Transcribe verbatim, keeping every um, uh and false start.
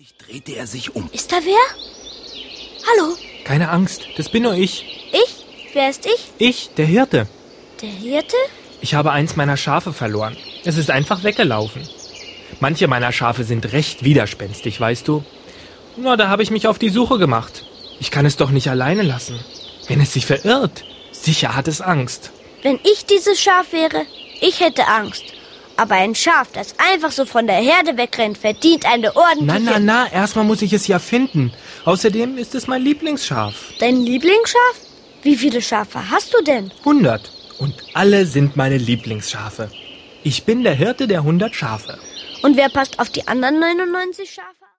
Plötzlich drehte er sich um. Ist da wer? Hallo? Keine Angst, das bin nur ich. Ich? Wer ist ich? Ich, der Hirte. Der Hirte? Ich habe eins meiner Schafe verloren. Es ist einfach weggelaufen. Manche meiner Schafe sind recht widerspenstig, weißt du. Na, da habe ich mich auf die Suche gemacht. Ich kann es doch nicht alleine lassen. Wenn es sich verirrt, sicher hat es Angst. Wenn ich dieses Schaf wäre, ich hätte Angst. Aber ein Schaf, das einfach so von der Herde wegrennt, verdient eine ordentliche... Na, na, na, erstmal muss ich es ja finden. Außerdem ist es mein Lieblingsschaf. Dein Lieblingsschaf? Wie viele Schafe hast du denn? hundert. Und alle sind meine Lieblingsschafe. Ich bin der Hirte der hundert Schafe. Und wer passt auf die anderen neunundneunzig Schafe?